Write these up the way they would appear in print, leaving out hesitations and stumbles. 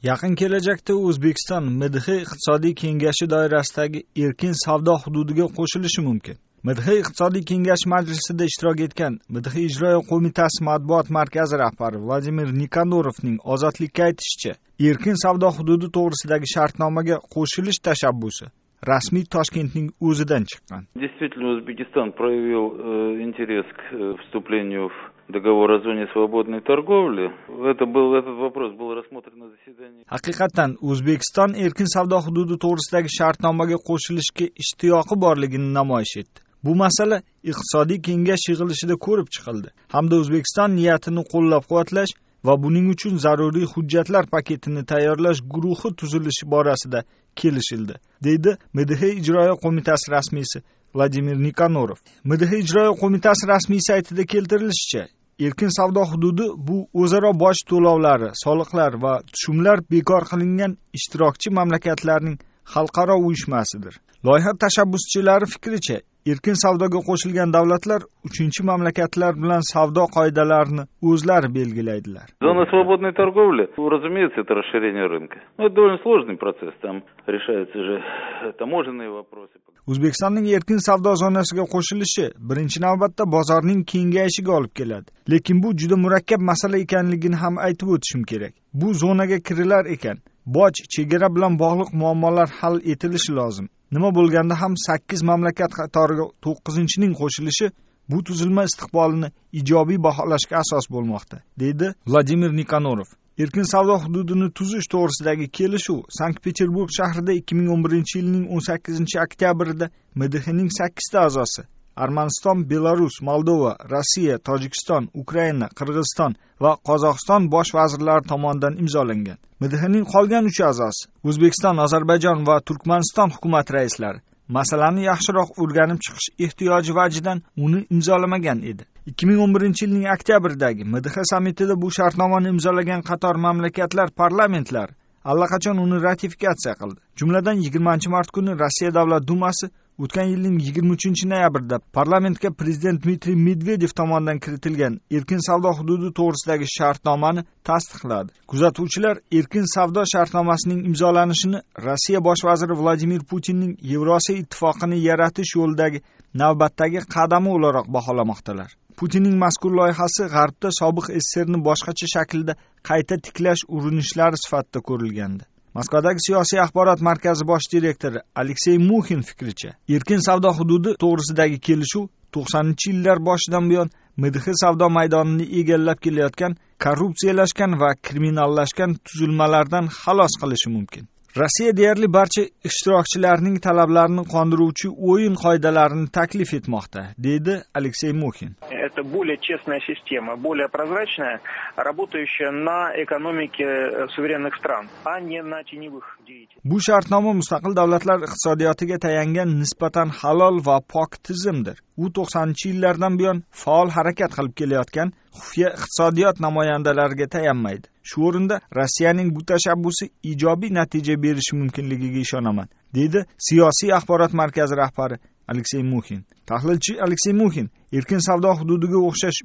Yaqin kelajakda O'zbekiston MDH iqtisodiy kengashi doirasidagi erkin savdo hududiga qo'shilishi mumkin. MDH iqtisodiy kengash majlisida ishtirok etgan MDH ijroiya qo'mitasi matbuot markazi rahbari Vladimir Nikonorovning ozodlikka aytishicha, erkin savdo hududi to'g'risidagi shartnomaga qo'shilish tashabbusi rasmiy Toshkentning o'zidan chiqqan. Действительно, Узбекистан проявил интерес к вступлению в договор о зоне свободной торговли. Этот вопрос был рассмотрен на заседании. Haqiqatan O'zbekiston erkin savdo hududi to'g'risidagi shartnomaga qo'shilishga ishtiyoqi borligini namoyish etdi. Bu masala iqtisodiy kengash yig'ilishida ko'rib chiqildi hamda O'zbekiston niyatini qo'llab-quvvatlash va buning uchun zaruriy hujjatlar paketini tayyorlash guruhi tuzilishi borasida kelishildi, deydi MDH ijroiya qo'mitasi rasmiysi Vladimir Nikonorov. MDH ijroiya qo'mitasi rasmiy saytida keltirilishicha, erkin savdo hududi bu o'zaro boj to'lovlari, soliqlar va tushumlar bekor qilingan ishtirokchi mamlakatlarning xalqaro uyushmasidir. Loyiha tashabbuschilari fikricha, erkin savdoga qo'shilgan davlatlar uchinchi mamlakatlar bilan savdo qoidalarini o'zlari belgilaydilar. Зона свободной торговли, разумеется, это расширение рынка. Но это довольно сложный процесс, там решаются же таможенные вопросы. O'zbekistonning erkin savdo zonasiga qo'shilishi birinchi navbatda bozorning kengayishiga olib keladi. Lekin bu juda murakkab masala ekanligini ham aytib o'tishim kerak. Bu zonaga kirilar ekan, boj, chegara bilan bog'liq muammolar hal etilishi lozim. Nima bo'lganda ham 8 mamlakat qatoriga 9-ning qo'shilishi bu tuzilma istiqbolini ijobiy baholashga asos bo'lmoqda, deydi Vladimir Nikonorov. Erkin savdo hududini tuzish to'g'risidagi kelishuv Sankt-Peterburg shahrida 2011-yilning 18-oktyabrida MDHning 8 ta a'zosi Armaniston, Belarus, Moldova, Rossiya, Tojikiston, Ukraina, Qirg'iziston va Qozog'iston bosh vazirlari tomonidan imzolangan. MDHning qolgan 3 a'zosi O'zbekiston, Ozarbayjon va Turkmaniston hukumat raislari masalani yaxshiroq o'rganib chiqish ehtiyoji vajidan uni imzolamagan edi. 2011-yilning oktyabrdagi MDH sammitida bu shartnomani imzolagan qator mamlakatlar parlamentlari allaqachon uni ratifikatsiya qildi. Jumladan 20-mart kuni Rossiya Davlat dumasi o'tgan yilning 23-noyabrda parlamentga prezident Dmitriy Medvedev tomonidan kiritilgan erkin savdo hududi to'g'risidagi shartnomani tasdiqladi. Kuzatuvchilar erkin savdo shartnomasining imzolanishini Rossiya bosh vaziri Vladimir Putinning Yevrosiyo ittifoqini yaratish yo'lidagi navbatdagi qadami o'laroq baholamoqdalar. Putinning mazkur loyihasi G'arbda sobiq SSRni boshqacha shaklda qayta tiklash urinishlari sifatida ko'rilgandi. Moskvadagi siyosiy axborot markazi bosh direktori Aleksey Mukhin fikricha, erkin savdo hududi to'g'risidagi kelishuv 90-yillar boshidan buyon MDH savdo maydonini egallab kelayotgan korrupsiyalashgan va kriminallashgan tuzilmalardan xalos qilishi mumkin. Rossiya deyarli barcha ishtirokchilarning talablarini qondiruvchi o'yin qoidalarini taklif etmoqda, deydi Aleksey Mukhin. Это более честная система, более прозрачная, работающая на экономике суверенных стран, а не на теневых деятелей. Bu shartnoma mustaqil davlatlar iqtisodiyotiga tayangan nisbatan halol va pok tizimdir. U 90-yillardan buyon faol harakat qilib kelayotgan xufiya iqtisodiyot namoyandalariga tayanmaydi. Shu o'rinda Rossiyaning bu tashabbusi ijobiy natija berishi mumkinligiga ishonaman, deydi siyosiy axborot markazi rahbari Aleksey Mukhin. Tahlilchi Aleksey Mukhin erkin savdo hududiga o'xshash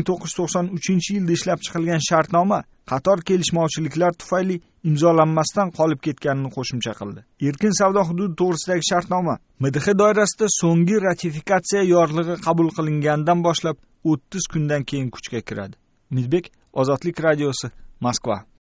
1993-yilda ishlab chiqilgan shartnoma qator kelishmovchiliklar tufayli imzolanmasdan qolib ketganini qo'shimcha qildi. Erkin savdo hududi to'g'risidagi shartnoma MDH doirasida so'nggi ratifikatsiya yorlig'i qabul qilingandan boshlab 30 kundan keyin kuchga kiradi. Umidbek, Ozodlik radiosi, Moskva.